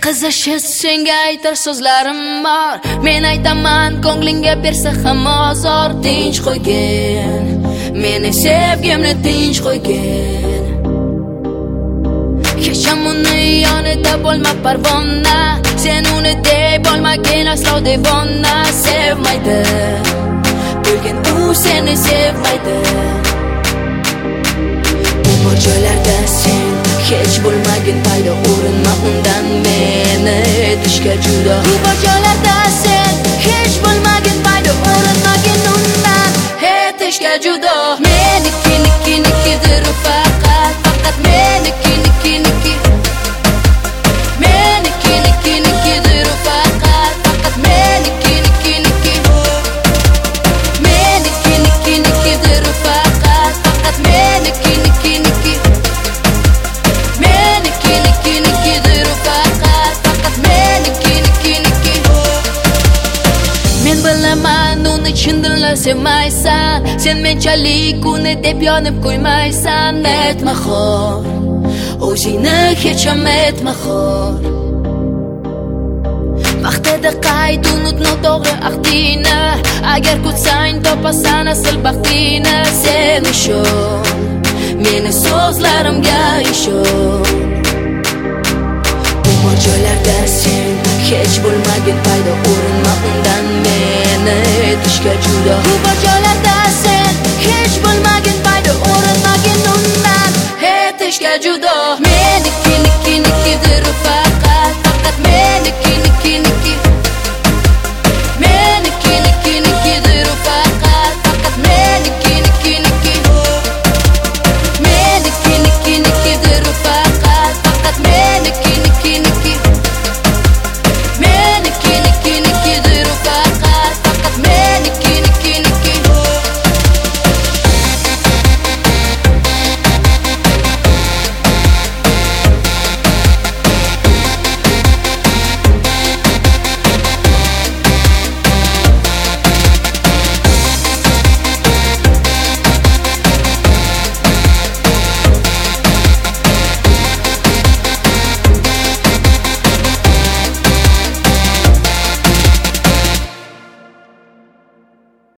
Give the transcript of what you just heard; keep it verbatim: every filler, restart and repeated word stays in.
Qizishi senga aytar so'zlarim bor, men aytaman ko'nglingga bersa ham ozor. Tinch qo'ygin, meni sevgimni tinch qo'ygin. Kecham uni yonida bo'lma parvona, sen uni deb olmagin aslo devona. Sevmaydi, bilgin u seni sevmaydi. Bu joylarda sen hech bo'lmagin paydo, urinma undan meni etishga judo. Bu joylarda sen hech bo'lmagin paydo, urinmagin undan etishga judo. Meniki niki nikidir faqat, faqat meniki niki niki. Meniki niki nikidir faqat, faqat meniki niki niki. Meniki niki nikidir faqat, faqat meniki niki niki. Meniki niki nikidir faqat, faqat meniki niki niki. Men bilaman uni chin dildan sevmaysan, sen menchalik uni deb yonib qo'ymaysan. Aytma xor, o'zingni hech ham aytma xor. Vaqtida qayt unut noto'g'ri ahdingni, agar kutsang topasan asl baxtingni. Sen ishon, meni so'zlarimga ishon. Bu joylarda sen hech bo'lmagin paydo, urinma undan meni etishga judo.